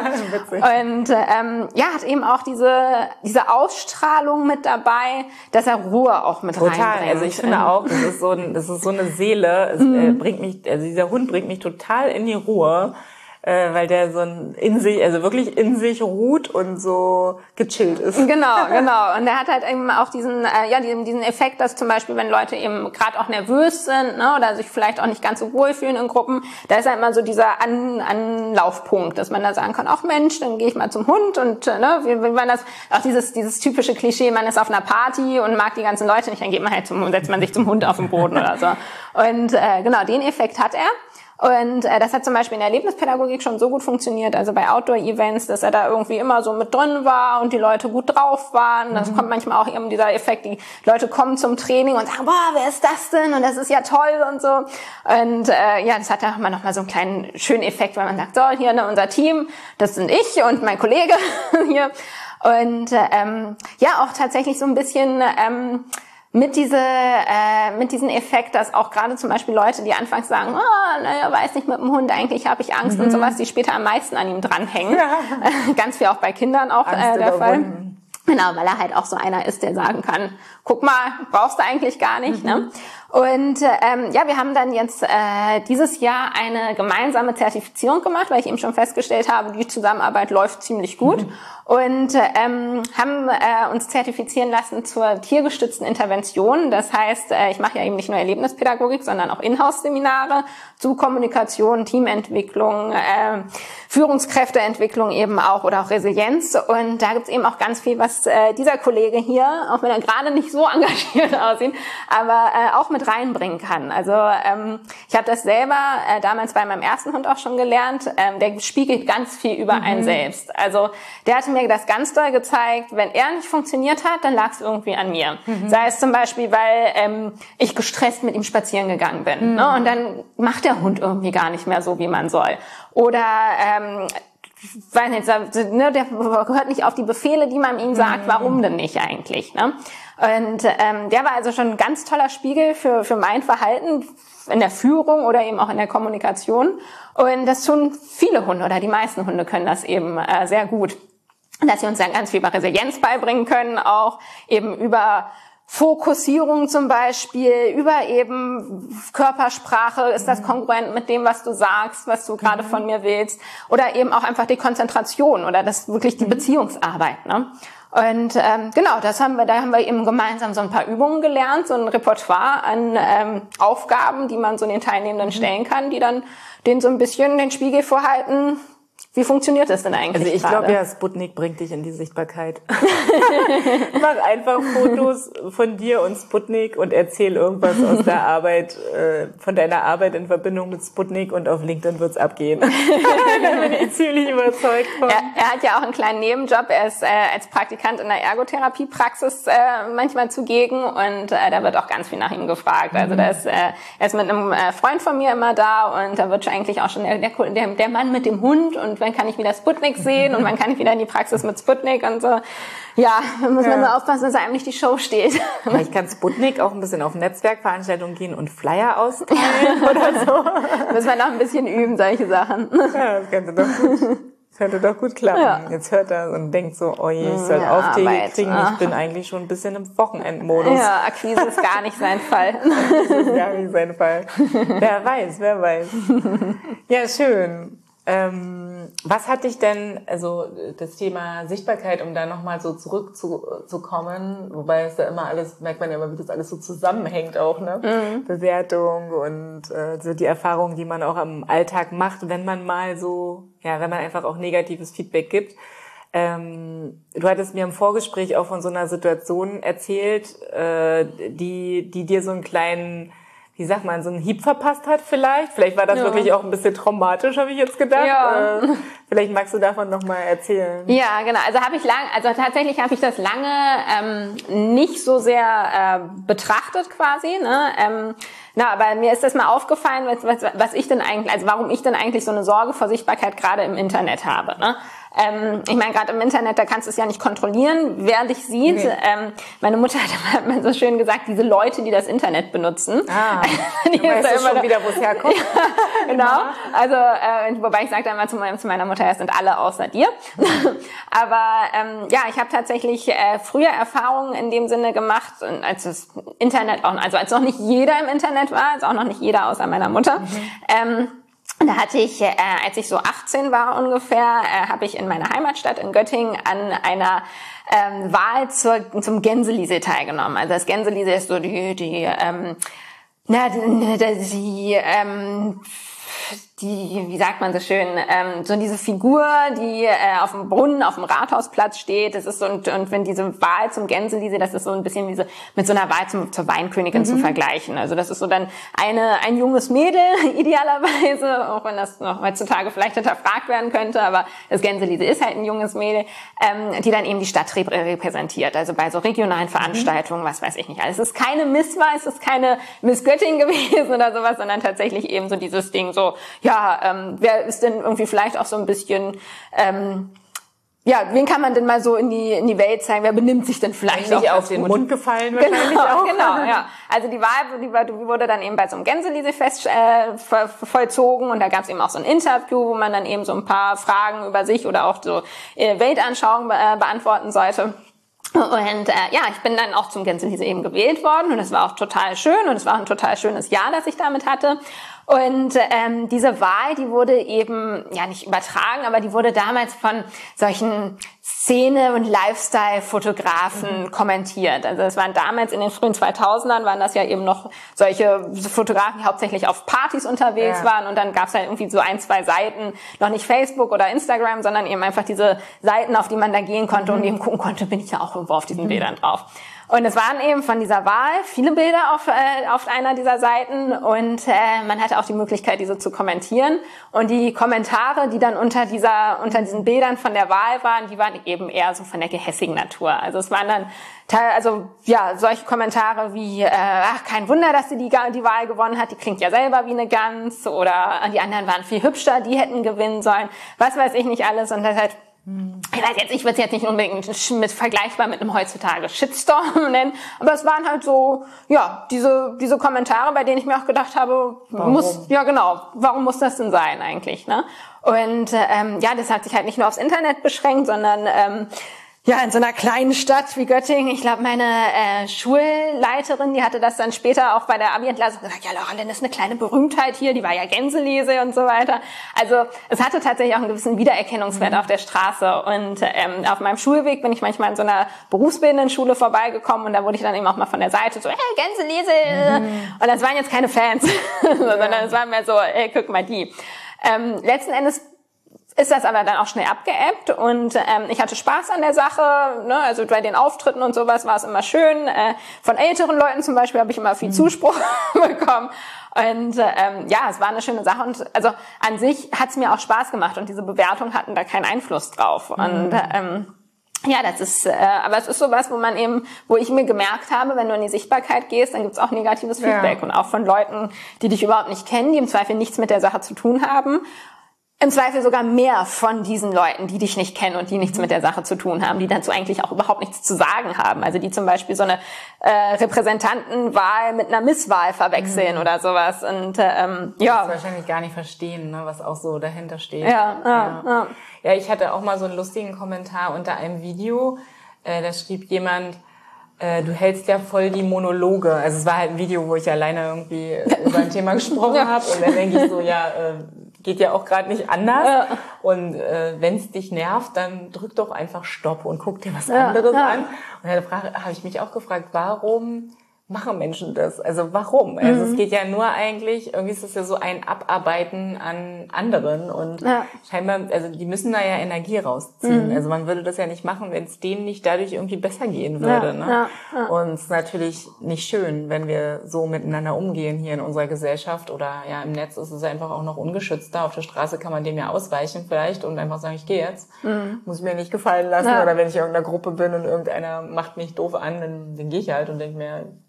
Und ähm, ja, hat eben auch diese diese Ausstrahlung mit dabei, dass er Ruhe auch mit total. reinbringt. Also ich finde auch, das ist so ein, das ist so eine Seele. Es mhm. äh, bringt mich, also dieser Hund bringt mich total in die Ruhe. Äh, weil der so ein in sich, also wirklich in sich ruht und so gechillt ist. Genau, genau. Und der hat halt eben auch diesen, äh, ja, diesen, diesen Effekt, dass zum Beispiel, wenn Leute eben gerade auch nervös sind, ne, oder sich vielleicht auch nicht ganz so wohl fühlen in Gruppen, da ist halt immer so dieser An Anlaufpunkt, dass man da sagen kann, ach Mensch, dann gehe ich mal zum Hund und äh, ne, wie, wie man das, auch dieses dieses typische Klischee, man ist auf einer Party und mag die ganzen Leute nicht, dann geht man halt zum, setzt man sich zum Hund auf den Boden oder so. Und äh, genau, den Effekt hat er. Und äh, das hat zum Beispiel in der Erlebnispädagogik schon so gut funktioniert, also bei Outdoor-Events, dass er da irgendwie immer so mit drin war und die Leute gut drauf waren. Das mhm. kommt manchmal auch eben dieser Effekt, die Leute kommen zum Training und sagen, boah, wer ist das denn? Und das ist ja toll und so. Und äh, ja, das hat dann auch mal noch mal so einen kleinen schönen Effekt, weil man sagt, so, hier ne, unser Team, das sind ich und mein Kollege hier. Und ähm, ja, auch tatsächlich so ein bisschen ähm, mit diese äh, mit diesem Effekt, dass auch gerade zum Beispiel Leute, die anfangs sagen, oh, naja, weiß nicht, mit dem Hund, eigentlich habe ich Angst mhm. und sowas, die später am meisten an ihm dranhängen. Ja. Ganz viel auch bei Kindern auch äh, der Fall. Wunden. Genau, weil er halt auch so einer ist, der sagen kann, guck mal, brauchst du eigentlich gar nicht. Mhm. Ne? Und ähm, ja, wir haben dann jetzt äh, dieses Jahr eine gemeinsame Zertifizierung gemacht, weil ich eben schon festgestellt habe, die Zusammenarbeit läuft ziemlich gut. Mhm. Und ähm, haben äh, uns zertifizieren lassen zur tiergestützten Intervention. Das heißt, äh, ich mache ja eben nicht nur Erlebnispädagogik, sondern auch Inhouse-Seminare zu Kommunikation, Teamentwicklung, äh, Führungskräfteentwicklung eben auch oder auch Resilienz. Und da gibt's eben auch ganz viel, was äh, dieser Kollege hier, auch wenn er gerade nicht so engagiert aussieht, aber äh, auch mit reinbringen kann. Also ähm, ich habe das selber äh, damals bei meinem ersten Hund auch schon gelernt. Ähm, der spiegelt ganz viel über mhm. einen selbst. Also der hatte mir das ganz doll gezeigt, wenn er nicht funktioniert hat, dann lag es irgendwie an mir. Mhm. Sei es zum Beispiel, weil ähm, ich gestresst mit ihm spazieren gegangen bin. Mhm. Ne? Und dann macht der Hund irgendwie gar nicht mehr so, wie man soll. Oder ähm, weiß nicht, ne, der hört nicht auf die Befehle, die man ihm sagt. Warum denn nicht eigentlich? Ne? Und ähm, der war also schon ein ganz toller Spiegel für für mein Verhalten in der Führung oder eben auch in der Kommunikation. Und das tun viele Hunde oder die meisten Hunde können das eben äh, sehr gut. Dass sie uns dann ganz viel über Resilienz beibringen können, auch eben über Fokussierung zum Beispiel, über eben Körpersprache, ist das kongruent mit dem, was du sagst, was du gerade mhm. von mir willst, oder eben auch einfach die Konzentration oder das wirklich die mhm. Beziehungsarbeit, ne? Und ähm, genau, das haben wir, da haben wir eben gemeinsam so ein paar Übungen gelernt, so ein Repertoire an ähm, Aufgaben, die man so den Teilnehmenden mhm. stellen kann, die dann denen so ein bisschen den Spiegel vorhalten. Wie funktioniert das denn eigentlich? Also ich glaube ja, Sputnik bringt dich in die Sichtbarkeit. Mach einfach Fotos von dir und Sputnik und erzähl irgendwas aus der Arbeit, äh, von deiner Arbeit in Verbindung mit Sputnik und auf LinkedIn wird's abgehen. Da bin ich ziemlich überzeugt von. Er, er hat ja auch einen kleinen Nebenjob. Er ist äh, als Praktikant in der Ergotherapiepraxis äh, manchmal zugegen und äh, da wird auch ganz viel nach ihm gefragt. Mhm. Also da ist, äh, er ist mit einem äh, Freund von mir immer da und da wird schon eigentlich auch schon der, der, der Mann mit dem Hund und wann kann ich wieder Sputnik sehen und wann kann ich wieder in die Praxis mit Sputnik und so. Ja, da muss man ja. nur aufpassen, dass einem nicht die Show steht. Vielleicht kann Sputnik auch ein bisschen auf Netzwerkveranstaltungen gehen und Flyer austeilen oder so. Muss man noch ein bisschen üben, solche Sachen. Ja, das könnte doch gut, das könnte doch gut klappen. Ja. Jetzt hört er und denkt so, oh je, ich soll ja, Aufträge kriegen, Ach. ich bin eigentlich schon ein bisschen im Wochenendmodus. Ja, Akquise ist gar nicht sein Fall. Das ist gar nicht sein Fall. Wer weiß, wer weiß. Ja, schön. Ähm, was hat dich denn, also das Thema Sichtbarkeit, um da nochmal so zurückzukommen, wobei es da immer alles, merkt man ja immer, wie das alles so zusammenhängt auch, ne? Mhm. Bewertung und äh, so die Erfahrungen, die man auch am Alltag macht, wenn man mal so, ja, wenn man einfach auch negatives Feedback gibt. Ähm, du hattest mir im Vorgespräch auch von so einer Situation erzählt, äh, die, die dir so einen kleinen, wie sagt man, so einen Hieb verpasst hat vielleicht. Vielleicht war das ja. wirklich auch ein bisschen traumatisch, habe ich jetzt gedacht. Ja. Äh, vielleicht magst du davon nochmal erzählen. Ja, genau. Also habe ich lang, also tatsächlich habe ich das lange ähm, nicht so sehr äh, betrachtet quasi. Ne? Ähm, na, aber mir ist das mal aufgefallen, was, was, was ich denn eigentlich, also warum ich denn eigentlich so eine Sorge vor Sichtbarkeit gerade im Internet habe. Ne? Ähm, ich meine, gerade im Internet, da kannst du es ja nicht kontrollieren, wer dich sieht. Nee. Ähm, meine Mutter hat immer so schön gesagt, diese Leute, die das Internet benutzen. Ah, die weißt du schon wieder, wo es herkommt. Ja, genau. Also, äh, wobei ich sagte einmal zu, zu meiner Mutter, es sind alle außer dir. Aber ähm, ja, ich habe tatsächlich äh, früher Erfahrungen in dem Sinne gemacht, als das Internet auch, also als noch nicht jeder im Internet war, als auch noch nicht jeder außer meiner Mutter. Mhm. Ähm, da hatte ich, äh, als ich so achtzehn war ungefähr, äh, habe ich in meiner Heimatstadt in Göttingen an einer ähm, Wahl zur, zum Gänseliesee teilgenommen. Also das Gänseliesee ist so die, die, ähm, na, die, die ähm, die, wie sagt man so schön, ähm, so diese Figur, die äh, auf dem Brunnen, auf dem Rathausplatz steht. Das ist so, und, und wenn diese Wahl zum Gänseliesee, das ist so ein bisschen wie so, mit so einer Wahl zum, zur Weinkönigin mhm. zu vergleichen. Also das ist so dann eine ein junges Mädel idealerweise, auch wenn das noch heutzutage vielleicht hinterfragt werden könnte, aber das Gänseliesee ist halt ein junges Mädel, ähm, die dann eben die Stadt rep- repräsentiert. Also bei so regionalen Veranstaltungen, mhm. was weiß ich nicht. Also es ist keine Misswahl, es ist keine Miss Göttingen gewesen oder sowas, sondern tatsächlich eben so dieses Ding so, ja, ähm, wer ist denn irgendwie vielleicht auch so ein bisschen, ähm, ja, wen kann man denn mal so in die in die Welt zeigen? Wer benimmt sich denn vielleicht auch auf den Mund gefallen wahrscheinlich genau, auch? Genau, ja. Also die Wahl die, war, die wurde dann eben bei so einem Gänseliesee-Fest äh, ver, vollzogen und da gab es eben auch so ein Interview, wo man dann eben so ein paar Fragen über sich oder auch so äh, Weltanschauungen äh, beantworten sollte. Und äh, ja, ich bin dann auch zum Gänseliesee eben gewählt worden und es war auch total schön und es war ein total schönes Jahr, das ich damit hatte. Und ähm, diese Wahl, die wurde eben, ja nicht übertragen, aber die wurde damals von solchen Szene- und Lifestyle-Fotografen mhm. kommentiert. Also es waren damals in den frühen zweitausendern, waren das ja eben noch solche Fotografen, die hauptsächlich auf Partys unterwegs ja. waren. Und dann gab es halt irgendwie so ein, zwei Seiten, noch nicht Facebook oder Instagram, sondern eben einfach diese Seiten, auf die man da gehen konnte mhm. und eben gucken konnte, bin ich ja auch irgendwo auf diesen mhm. Bildern drauf. Und es waren eben von dieser Wahl viele Bilder auf, äh, auf einer dieser Seiten und äh, man hatte auch die Möglichkeit, diese zu kommentieren. Und die Kommentare, die dann unter dieser unter diesen Bildern von der Wahl waren, die waren eben eher so von der gehässigen Natur. Also es waren dann also ja solche Kommentare wie äh, ach, kein Wunder, dass sie die, die Wahl gewonnen hat, die klingt ja selber wie eine Gans, oder die anderen waren viel hübscher, die hätten gewinnen sollen, was weiß ich nicht alles. Und das halt Ich weiß jetzt, ich würde es jetzt nicht unbedingt mit vergleichbar mit einem heutzutage Shitstorm nennen, aber es waren halt so, ja, diese diese Kommentare, bei denen ich mir auch gedacht habe, warum? muss, ja genau, warum muss das denn sein eigentlich, ne? Und ähm, ja, das hat sich halt nicht nur aufs Internet beschränkt, sondern ähm, ja, in so einer kleinen Stadt wie Göttingen, ich glaube, meine äh, Schulleiterin, die hatte das dann später auch bei der Abi-Entlassung gesagt, ja, Laura Lynn ist eine kleine Berühmtheit hier, die war ja Gänseliesee und so weiter. Also es hatte tatsächlich auch einen gewissen Wiedererkennungswert mhm. auf der Straße. Und ähm, auf meinem Schulweg bin ich manchmal in so einer berufsbildenden Schule vorbeigekommen und da wurde ich dann eben auch mal von der Seite so, hey, Gänseliesee! Mhm. Und das waren jetzt keine Fans, sondern es waren mehr so, hey, guck mal die. Ähm, letzten Endes ist das aber dann auch schnell abgeebbt und ähm, ich hatte Spaß an der Sache, ne? Also bei den Auftritten und sowas war es immer schön. Äh, von älteren Leuten zum Beispiel habe ich immer viel Zuspruch bekommen und ähm, ja, es war eine schöne Sache und also an sich hat es mir auch Spaß gemacht und diese Bewertungen hatten da keinen Einfluss drauf und mhm. ähm, ja, das ist, äh, aber es ist sowas, wo man eben, wo ich mir gemerkt habe, wenn du in die Sichtbarkeit gehst, dann gibt's auch negatives Feedback ja. und auch von Leuten, die dich überhaupt nicht kennen, die im Zweifel nichts mit der Sache zu tun haben. Im Zweifel sogar mehr von diesen Leuten, die dich nicht kennen und die nichts mit der Sache zu tun haben, die dazu eigentlich auch überhaupt nichts zu sagen haben. Also die zum Beispiel so eine äh, Repräsentantenwahl mit einer Misswahl verwechseln mhm. oder sowas. Und ähm, ja, das wahrscheinlich gar nicht verstehen, ne, was auch so dahinter steht. Ja, ja, ja. ja. ja ich hatte auch mal so einen lustigen Kommentar unter einem Video. Äh, da schrieb jemand, äh, du hältst ja voll die Monologe. Also es war halt ein Video, wo ich alleine irgendwie über ein Thema gesprochen ja. habe. Und dann denke ich so, ja, äh, geht ja auch gerade nicht anders. Ja. Und äh, wenn es dich nervt, dann drück doch einfach Stopp und guck dir was ja, anderes ja. an. Und dann habe ich mich auch gefragt, warum machen Menschen das? Also warum? Also mhm. es geht ja nur eigentlich, irgendwie ist das ja so ein Abarbeiten an anderen und ja. scheinbar, also die müssen da ja Energie rausziehen. Mhm. Also man würde das ja nicht machen, wenn es denen nicht dadurch irgendwie besser gehen würde. Ja, ne? Ja, ja. Und es ist natürlich nicht schön, wenn wir so miteinander umgehen hier in unserer Gesellschaft oder ja im Netz ist es einfach auch noch ungeschützter. Auf der Straße kann man dem ja ausweichen vielleicht und einfach sagen, ich gehe jetzt. Mhm. Muss ich mir nicht gefallen lassen. Ja. Oder wenn ich in irgendeiner Gruppe bin und irgendeiner macht mich doof an, dann, dann gehe ich halt und denke mir,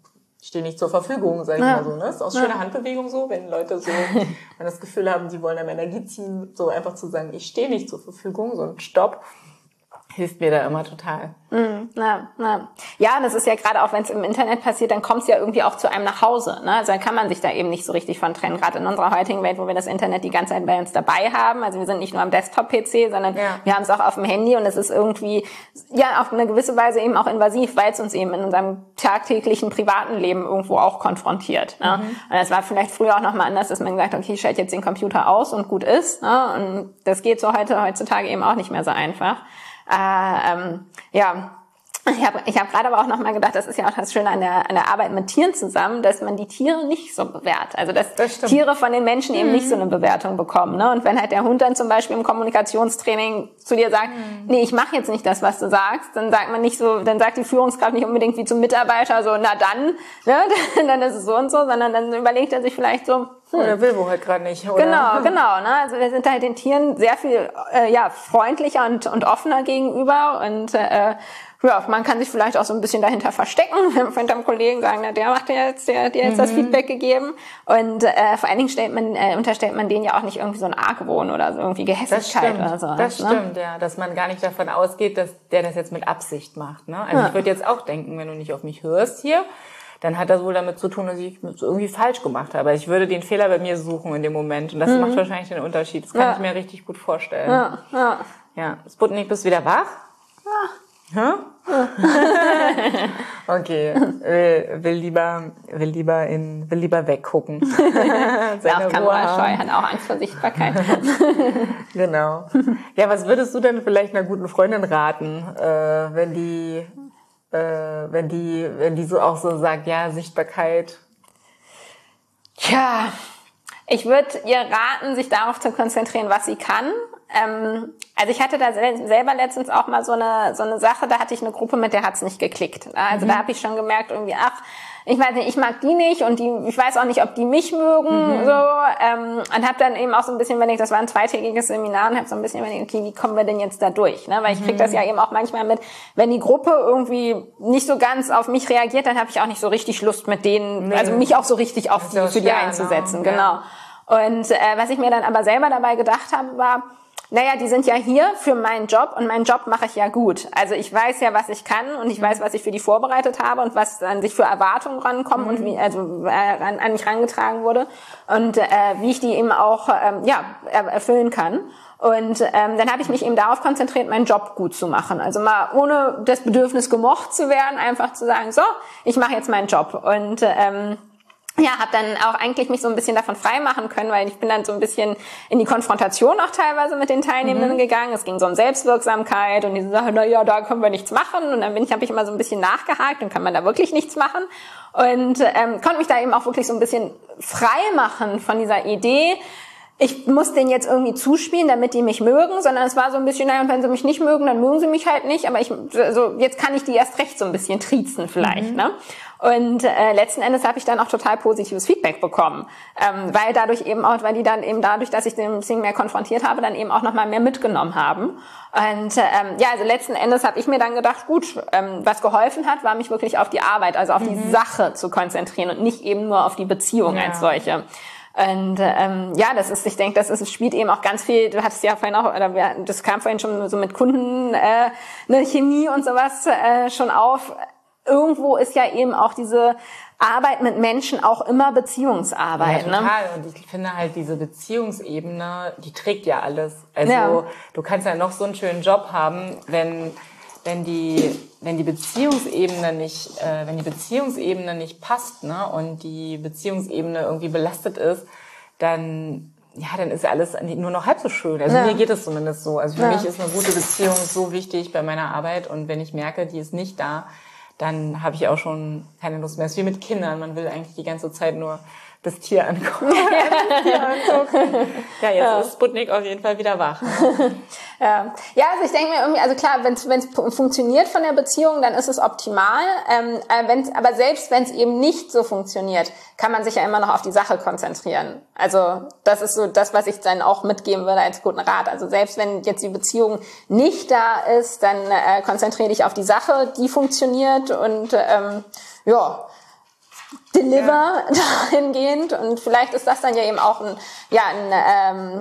ich stehe nicht zur Verfügung, sag ich Ja. mal so. Ne? Das ist auch eine schöne Handbewegung so, wenn Leute so wenn das Gefühl haben, die wollen am Energie ziehen, so einfach zu sagen, ich stehe nicht zur Verfügung, so ein Stopp, hilft mir da immer total. Mm, na, na. Ja, das ist ja gerade auch, wenn es im Internet passiert, dann kommt es ja irgendwie auch zu einem nach Hause. Ne? Also dann kann man sich da eben nicht so richtig von trennen. Gerade in unserer heutigen Welt, wo wir das Internet die ganze Zeit bei uns dabei haben. Also wir sind nicht nur am Desktop-P C, sondern Ja. wir haben es auch auf dem Handy und es ist irgendwie, ja, auf eine gewisse Weise eben auch invasiv, weil es uns eben in unserem tagtäglichen privaten Leben irgendwo auch konfrontiert. Ne? Mhm. Und das war vielleicht früher auch nochmal anders, dass man gesagt hat, okay, ich schalte jetzt den Computer aus und gut ist. Ne? Und das geht so heute heutzutage eben auch nicht mehr so einfach. Äh, ähm, ja, ich habe ich hab gerade aber auch nochmal gedacht, das ist ja auch das Schöne an der, an der Arbeit mit Tieren zusammen, dass man die Tiere nicht so bewertet. Also dass Das stimmt. Tiere von den Menschen eben nicht so eine Bewertung bekommen. Ne? Und wenn halt der Hund dann zum Beispiel im Kommunikationstraining zu dir sagt, nee, ich mache jetzt nicht das, was du sagst, dann sagt man nicht so, dann sagt die Führungskraft nicht unbedingt wie zum Mitarbeiter so, na dann, ne? dann ist es so und so, sondern dann überlegt er sich vielleicht so, hm, Oder will wohl halt gerade nicht, oder? Genau, genau. Ne? Also wir sind halt den Tieren sehr viel äh, ja freundlicher und, und offener gegenüber und äh, ja, man kann sich vielleicht auch so ein bisschen dahinter verstecken, hinterm Kollegen sagen, na, der macht ja jetzt, der hat dir jetzt mhm. das Feedback gegeben und äh, vor allen Dingen stellt man, äh, unterstellt man denen ja auch nicht irgendwie so einen Argwohn oder so irgendwie Gehässigkeit oder so. Das ne? stimmt, ja, dass man gar nicht davon ausgeht, dass der das jetzt mit Absicht macht. Ne? Also Ja. ich würde jetzt auch denken, wenn du nicht auf mich hörst hier, dann hat das wohl damit zu tun, dass ich es irgendwie falsch gemacht habe. Ich würde den Fehler bei mir suchen in dem Moment und das Mhm. macht wahrscheinlich den Unterschied. Das kann Ja. ich mir richtig gut vorstellen. Ja, ja. Ja, Sputnik, bist du wieder wach? Ja. Hä? Okay, will, will lieber, will lieber in, will lieber weggucken. Ja, auch kamerascheu, hat auch Angst vor Sichtbarkeit. Genau. Ja, was würdest du denn vielleicht einer guten Freundin raten, äh, wenn die, äh, wenn die, wenn die so auch so sagt, ja, Sichtbarkeit. Tja, ich würde ihr raten, sich darauf zu konzentrieren, was sie kann. Ähm, also ich hatte da sel- selber letztens auch mal so eine so eine Sache, da hatte ich eine Gruppe, mit der hat's nicht geklickt. Also mhm. da habe ich schon gemerkt, irgendwie, ach, ich weiß nicht, ich mag die nicht und die, ich weiß auch nicht, ob die mich mögen, mhm. so, ähm, und habe dann eben auch so ein bisschen überlegt, das war ein zweitägiges Seminar und habe so ein bisschen überlegt, okay, wie kommen wir denn jetzt da durch, ne? Weil ich krieg mhm. das ja eben auch manchmal mit, wenn die Gruppe irgendwie nicht so ganz auf mich reagiert, dann habe ich auch nicht so richtig Lust mit denen, nee. also mich auch so richtig auf die, für die einzusetzen, genau. genau. Und äh, was ich mir dann aber selber dabei gedacht habe, war, naja, die sind ja hier für meinen Job und meinen Job mache ich ja gut. Also ich weiß ja, was ich kann und ich weiß, was ich für die vorbereitet habe und was an sich für Erwartungen rankommen mhm. und wie also äh, an, an mich rangetragen wurde und äh, wie ich die eben auch ähm, ja erfüllen kann. Und ähm, dann habe ich mich eben darauf konzentriert, meinen Job gut zu machen. Also mal ohne das Bedürfnis gemocht zu werden, einfach zu sagen, so, ich mache jetzt meinen Job und ähm, ja, habe dann auch eigentlich mich so ein bisschen davon frei machen können, weil ich bin dann so ein bisschen in die Konfrontation auch teilweise mit den Teilnehmenden mhm. gegangen. Es ging so um Selbstwirksamkeit und diese Sache, na ja, da können wir nichts machen. Und dann bin ich, habe ich immer so ein bisschen nachgehakt und kann man da wirklich nichts machen. Und ähm, konnte mich da eben auch wirklich so ein bisschen frei machen von dieser Idee, ich muss denen jetzt irgendwie zuspielen, damit die mich mögen, sondern es war so ein bisschen, naja, und wenn sie mich nicht mögen, dann mögen sie mich halt nicht, aber ich, also jetzt kann ich die erst recht so ein bisschen triezen vielleicht, mhm. ne? Und äh, letzten Endes habe ich dann auch total positives Feedback bekommen, ähm, weil dadurch eben auch, weil die dann eben dadurch, dass ich den ein bisschen mehr konfrontiert habe, dann eben auch nochmal mehr mitgenommen haben. Und ähm, ja, also letzten Endes habe ich mir dann gedacht, gut, ähm, was geholfen hat, war mich wirklich auf die Arbeit, also auf mhm. die Sache zu konzentrieren und nicht eben nur auf die Beziehung ja. als solche. Und ähm, ja, das ist, ich denke, das ist, es spielt eben auch ganz viel. Du hattest ja vorhin auch, oder wir, das kam vorhin schon so mit Kunden, äh, ne, Chemie und sowas äh, schon auf. Irgendwo ist ja eben auch diese Arbeit mit Menschen auch immer Beziehungsarbeit. Ja, total. Ne? Und ich finde halt diese Beziehungsebene, die trägt ja alles. Also ja. du kannst ja noch so einen schönen Job haben, wenn wenn die wenn die Beziehungsebene nicht äh, wenn die Beziehungsebene nicht passt, ne, und die Beziehungsebene irgendwie belastet ist, dann ja, dann ist alles nur noch halb so schön. Also ja. mir geht es zumindest so. Also für ja. mich ist eine gute Beziehung so wichtig bei meiner Arbeit und wenn ich merke, die ist nicht da, dann habe ich auch schon keine Lust mehr. Es ist wie mit Kindern. Man will eigentlich die ganze Zeit nur das Tier angucken. das Tier angucken. Ja, jetzt ja. ist Sputnik auf jeden Fall wieder wach. Ne? Ja. ja, also ich denke mir irgendwie, also klar, wenn es funktioniert von der Beziehung, dann ist es optimal. Ähm, wenn's, aber selbst wenn es eben nicht so funktioniert, kann man sich ja immer noch auf die Sache konzentrieren. Also das ist so das, was ich dann auch mitgeben würde als guten Rat. Also selbst wenn jetzt die Beziehung nicht da ist, dann äh, konzentriere dich auf die Sache, die funktioniert und ähm, ja, deliver Ja. dahingehend. Und vielleicht ist das dann ja eben auch ein, ja, ein ähm,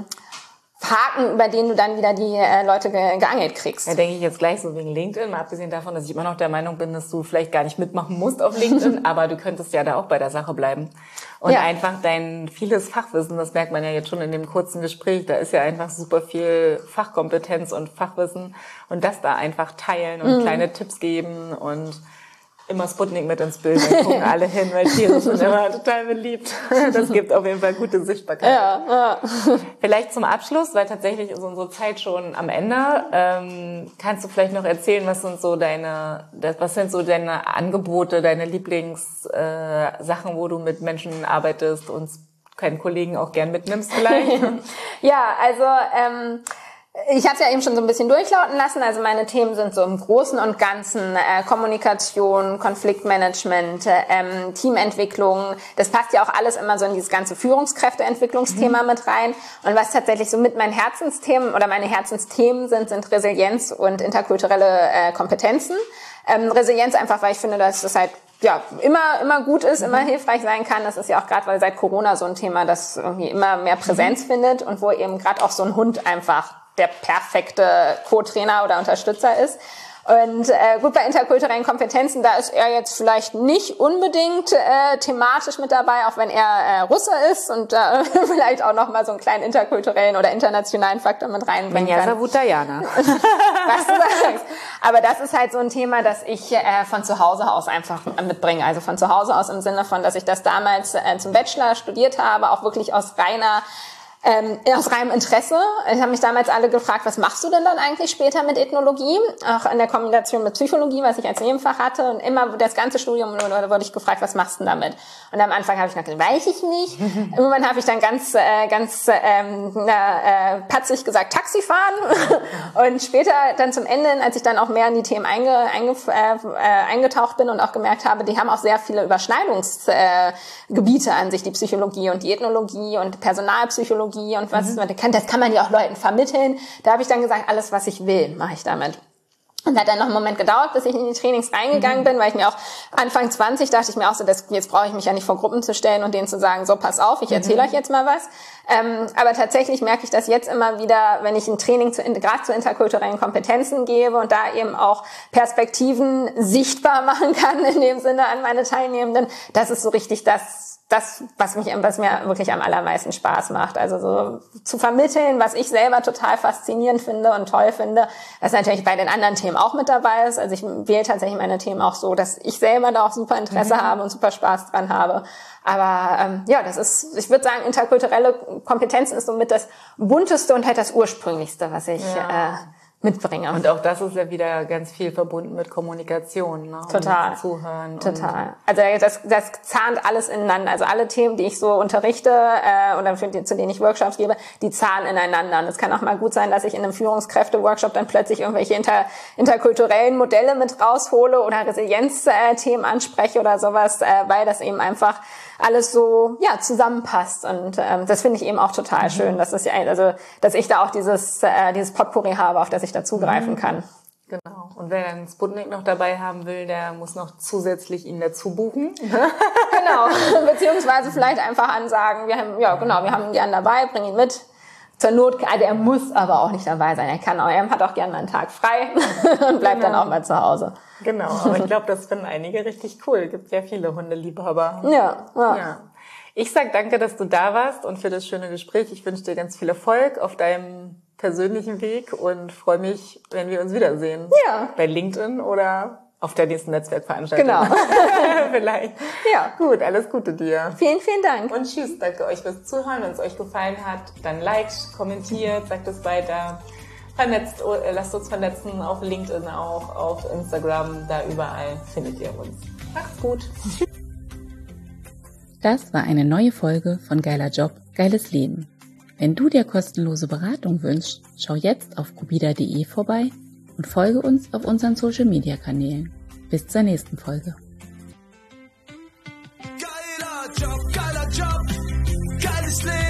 Haken, über den du dann wieder die äh, Leute ge geangelt kriegst. Ja, denke ich jetzt gleich so wegen LinkedIn, mal abgesehen davon, dass ich immer noch der Meinung bin, dass du vielleicht gar nicht mitmachen musst auf LinkedIn, aber du könntest ja da auch bei der Sache bleiben. Und Ja. einfach dein vieles Fachwissen, das merkt man ja jetzt schon in dem kurzen Gespräch, da ist ja einfach super viel Fachkompetenz und Fachwissen und das da einfach teilen und Mhm. kleine Tipps geben und immer Sputnik mit ins Bild, dann gucken alle hin, weil Tiere sind immer total beliebt. Das gibt auf jeden Fall gute Sichtbarkeit. Ja, ja. Vielleicht zum Abschluss, weil tatsächlich ist unsere Zeit schon am Ende. Ähm, kannst du vielleicht noch erzählen, was sind so deine, was sind so deine Angebote, deine Lieblingssachen, äh, Sachen, wo du mit Menschen arbeitest und keinen Kollegen auch gern mitnimmst vielleicht? Ja, also ähm, ich habe es ja eben schon so ein bisschen durchlauten lassen. Also meine Themen sind so im Großen und Ganzen äh, Kommunikation, Konfliktmanagement, äh, ähm, Teamentwicklung. Das passt ja auch alles immer so in dieses ganze Führungskräfteentwicklungsthema mhm. mit rein. Und was tatsächlich so mit meinen Herzensthemen oder meine Herzensthemen sind, sind Resilienz und interkulturelle äh, Kompetenzen. Ähm, Resilienz einfach, weil ich finde, dass das halt ja immer immer gut ist, immer hilfreich sein kann. Das ist ja auch gerade, weil seit Corona so ein Thema, das irgendwie immer mehr Präsenz mhm. findet und wo eben gerade auch so ein Hund einfach der perfekte Co-Trainer oder Unterstützer ist. Und äh, gut, bei interkulturellen Kompetenzen, da ist er jetzt vielleicht nicht unbedingt äh, thematisch mit dabei, auch wenn er äh, Russe ist und äh, vielleicht auch noch mal so einen kleinen interkulturellen oder internationalen Faktor mit reinbringen kann. Savutayana. Was du sagst. Aber das ist halt so ein Thema, das ich äh, von zu Hause aus einfach mitbringe. Also von zu Hause aus im Sinne von, dass ich das damals äh, zum Bachelor studiert habe, auch wirklich aus reiner Ähm, aus reinem Interesse. Ich habe mich damals alle gefragt, was machst du denn dann eigentlich später mit Ethnologie? Auch in der Kombination mit Psychologie, was ich als Nebenfach hatte. Und immer das ganze Studium wurde ich gefragt, was machst du denn damit? Und am Anfang habe ich gesagt, weiß ich nicht. Irgendwann habe ich dann ganz äh, ganz ähm, na, äh, patzig gesagt, Taxi fahren. Und später dann zum Ende, als ich dann auch mehr in die Themen einge, einge, äh, eingetaucht bin und auch gemerkt habe, die haben auch sehr viele Überschneidungsgebiete äh, an sich, die Psychologie und die Ethnologie und Personalpsychologie und was mhm. man kann, das kann man ja auch Leuten vermitteln. Da habe ich dann gesagt, alles, was ich will, mache ich damit. Und hat dann noch einen Moment gedauert, bis ich in die Trainings reingegangen mhm. bin, weil ich mir auch Anfang zwanzig dachte ich mir auch so, das, jetzt brauche ich mich ja nicht vor Gruppen zu stellen und denen zu sagen, so pass auf, ich erzähle mhm. euch jetzt mal was. Ähm, aber tatsächlich merke ich das jetzt immer wieder, wenn ich ein Training zu, gerade zu interkulturellen Kompetenzen gebe und da eben auch Perspektiven sichtbar machen kann, in dem Sinne an meine Teilnehmenden, das ist so richtig das, das, was mich, was mir wirklich am allermeisten Spaß macht. Also so zu vermitteln, was ich selber total faszinierend finde und toll finde, was natürlich bei den anderen Themen auch mit dabei ist. Also ich wähle tatsächlich meine Themen auch so, dass ich selber da auch super Interesse mhm. habe und super Spaß dran habe. Aber ähm, ja, das ist, ich würde sagen, interkulturelle Kompetenzen ist somit das bunteste und halt das ursprünglichste, was ich ja. äh, mitbringe. Und auch das ist ja wieder ganz viel verbunden mit Kommunikation, ne? Total. Und Zuhören. Total. Also das, das zahnt alles ineinander. Also alle Themen, die ich so unterrichte äh, oder für die, zu denen ich Workshops gebe, die zahlen ineinander. Und es kann auch mal gut sein, dass ich in einem Führungskräfte-Workshop dann plötzlich irgendwelche inter, interkulturellen Modelle mit raushole oder Resilienzthemen äh, anspreche oder sowas, äh, weil das eben einfach alles so ja zusammenpasst. Und ähm, das finde ich eben auch total mhm. schön, dass das ja also dass ich da auch dieses äh, dieses Potpourri habe, auf das ich da zugreifen mhm. kann. Genau. Und wer einen Sputnik noch dabei haben will, der muss noch zusätzlich ihn dazu buchen. Genau. Beziehungsweise vielleicht einfach ansagen, wir haben ja genau, wir haben ihn gern dabei, bring ihn mit. Zur Not, also er muss aber auch nicht dabei sein. Er kann auch, er hat auch gerne mal einen Tag frei und bleibt genau. dann auch mal zu Hause. Genau, aber ich glaube, das finden einige richtig cool. Gibt ja viele Hundeliebhaber. Ja, ja. ja. Ich sag danke, dass du da warst und für das schöne Gespräch. Ich wünsche dir ganz viel Erfolg auf deinem persönlichen Weg und freue mich, wenn wir uns wiedersehen. Ja. Bei LinkedIn oder auf der nächsten Netzwerkveranstaltung. Genau. Vielleicht. Ja. Gut, alles Gute dir. Vielen, vielen Dank. Und tschüss, danke euch fürs Zuhören. Wenn es euch gefallen hat, dann liked, kommentiert, sagt es weiter. Vernetzt, lasst uns vernetzen auf LinkedIn auch, auf Instagram, da überall findet ihr uns. Macht's gut. Das war eine neue Folge von Geiler Job, geiles Leben. Wenn du dir kostenlose Beratung wünschst, schau jetzt auf kubida punkt de vorbei und folge uns auf unseren Social-Media-Kanälen. Bis zur nächsten Folge. Geiler Job, geiler Job, geiles Leben.